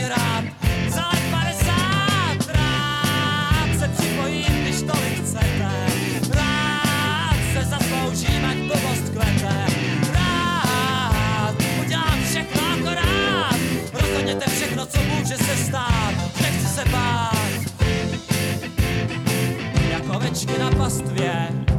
rád. Za let 50 rád se připojím, když tolik chcete. Rád se zasloužím, ať blbost kvete. Rád udělám všechno akorát. Rozhodněte všechno, co může se stát. Nechci se bát, jako ovečky na pastvě.